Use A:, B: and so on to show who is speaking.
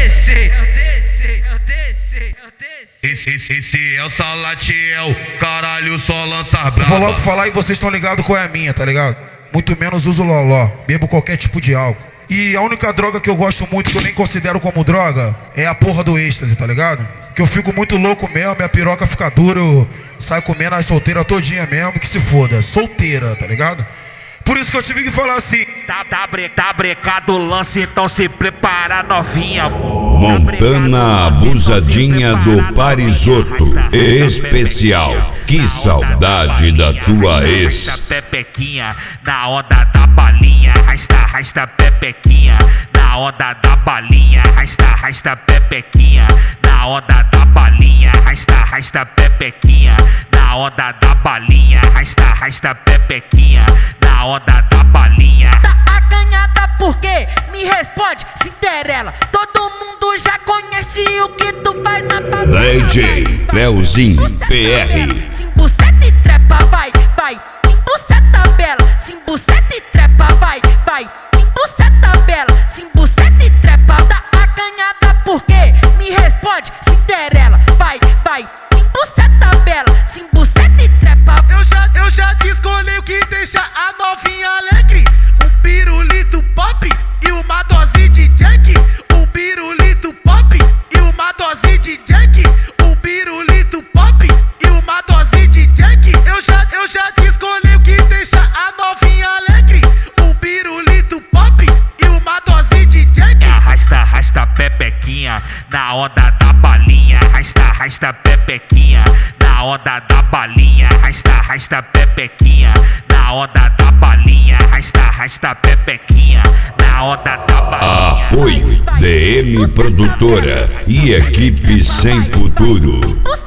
A: desci, eu desci.
B: Esse é o Salatiel, caralho, só lança braba.
C: Vou logo falar e vocês estão ligados qual é a minha, tá ligado? Muito menos uso loló, bebo qualquer tipo de álcool. E a única droga que eu gosto muito, que eu nem considero como droga, é a porra do êxtase, tá ligado? Que eu fico muito louco mesmo, minha piroca fica dura, eu saio comendo as solteiras todinha mesmo, que se foda, solteira, tá ligado? Por isso que eu tive que falar assim.
D: Tá brecado o lance, então se prepara novinha.
E: Montana Abusadinha do Parisoto especial. Que saudade da tua ex.
D: Arrasta pepequinha na onda da balinha. Arrasta pepequinha na onda da balinha. Arrasta pepequinha na onda da balinha. Arrasta pepequinha na onda da balinha. Arrasta pepequinha na onda da balinha.
A: Tá acanhada por quê? Me responde, Cinderela. Todo mundo já conhece o que tu faz na favela.
E: DJ Leozinho PR.
A: Se embuceta e trepa, vai. Se embuceta bela. Se embuceta e trepa, vai. Se embuceta bela. Se embuceta e trepa. Tá acanhada por quê? Me responde, Cinderela. Vai. Se embuceta bela. Se embuceta e trepa.
F: Eu já te escolhi o que deixa a novinha alegre. Um pirulito pop e uma dose de Jack. Um pirulito pop e uma dose de Jack. Um pirulito pop e uma dose de Jack. Eu já te escolhi o que deixa a novinha alegre. Um pirulito pop e uma dose de Jack.
D: Arrasta pepequinha na onda da balinha. Arrasta pepequinha na onda da balinha. Arrasta pepequinha na onda da balinha. Arrasta pepequinha na onda da balinha.
E: Apoio DM Produtora e equipe Sem Futuro.